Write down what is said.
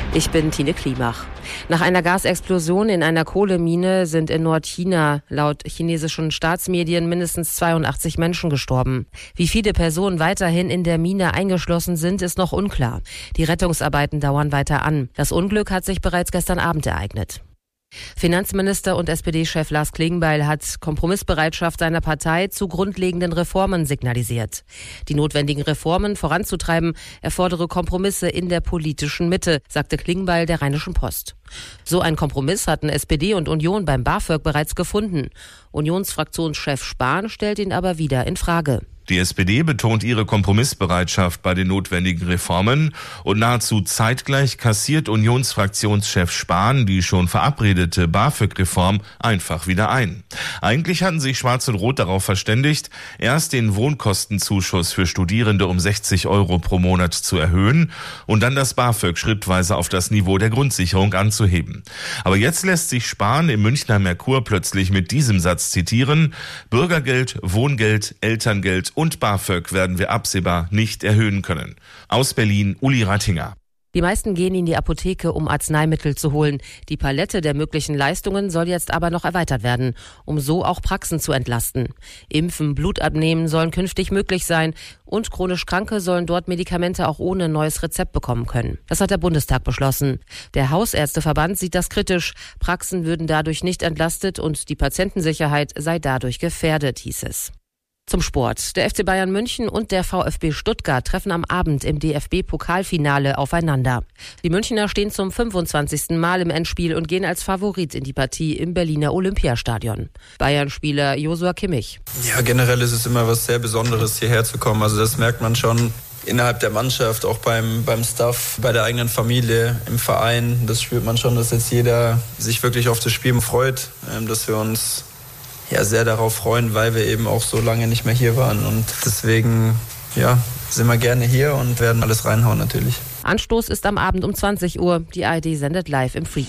Ich bin Tine Klimach. Nach einer Gasexplosion in einer Kohlemine sind in Nordchina laut chinesischen Staatsmedien mindestens 82 Menschen gestorben. Wie viele Personen weiterhin in der Mine eingeschlossen sind, ist noch unklar. Die Rettungsarbeiten dauern weiter an. Das Unglück hat sich bereits gestern Abend ereignet. Finanzminister und SPD-Chef Lars Klingbeil hat Kompromissbereitschaft seiner Partei zu grundlegenden Reformen signalisiert. Die notwendigen Reformen voranzutreiben, erfordere Kompromisse in der politischen Mitte, sagte Klingbeil der Rheinischen Post. So ein Kompromiss hatten SPD und Union beim BAföG bereits gefunden. Unionsfraktionschef Spahn stellt ihn aber wieder in Frage. Die SPD betont ihre Kompromissbereitschaft bei den notwendigen Reformen und nahezu zeitgleich kassiert Unionsfraktionschef Spahn die schon verabredete BAföG-Reform einfach wieder ein. Eigentlich hatten sich Schwarz und Rot darauf verständigt, erst den Wohnkostenzuschuss für Studierende um 60 € pro Monat zu erhöhen und dann das BAföG schrittweise auf das Niveau der Grundsicherung anzuheben. Aber jetzt lässt sich Spahn im Münchner Merkur plötzlich mit diesem Satz zitieren: Bürgergeld, Wohngeld, Elterngeld und BAföG werden wir absehbar nicht erhöhen können. Aus Berlin, Uli Rattinger. Die meisten gehen in die Apotheke, um Arzneimittel zu holen. Die Palette der möglichen Leistungen soll jetzt aber noch erweitert werden, um so auch Praxen zu entlasten. Impfen, Blut abnehmen sollen künftig möglich sein und chronisch Kranke sollen dort Medikamente auch ohne neues Rezept bekommen können. Das hat der Bundestag beschlossen. Der Hausärzteverband sieht das kritisch. Praxen würden dadurch nicht entlastet und die Patientensicherheit sei dadurch gefährdet, hieß es. Zum Sport. Der FC Bayern München und der VfB Stuttgart treffen am Abend im DFB-Pokalfinale aufeinander. Die Münchner stehen zum 25. Mal im Endspiel und gehen als Favorit in die Partie im Berliner Olympiastadion. Bayern-Spieler Joshua Kimmich. Ja, generell ist es immer was sehr Besonderes, hierher zu kommen. Also das merkt man schon innerhalb der Mannschaft, auch beim Staff, bei der eigenen Familie, im Verein. Das spürt man schon, dass jetzt jeder sich wirklich auf das Spiel freut, dass wir uns sehr darauf freuen, weil wir eben auch so lange nicht mehr hier waren. Und deswegen sind wir gerne hier und werden alles reinhauen natürlich. Anstoß ist am Abend um 20 Uhr. Die ARD sendet live im Free.